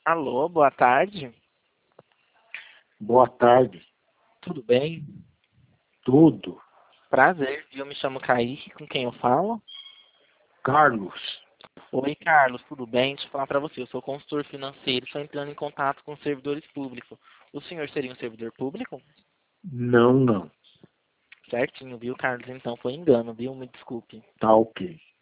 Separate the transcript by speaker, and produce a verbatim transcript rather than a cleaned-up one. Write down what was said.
Speaker 1: Alô, boa tarde.
Speaker 2: Boa tarde.
Speaker 1: Tudo bem?
Speaker 2: Tudo.
Speaker 1: Prazer, eu me chamo Kaique, com quem eu falo?
Speaker 2: Carlos.
Speaker 1: Oi, Carlos, tudo bem? Deixa eu falar para você, eu sou consultor financeiro, estou entrando em contato com servidores públicos. O senhor seria um servidor público?
Speaker 2: Não, não.
Speaker 1: Certinho, viu, Carlos? Então foi engano, viu? Me desculpe.
Speaker 2: Tá ok.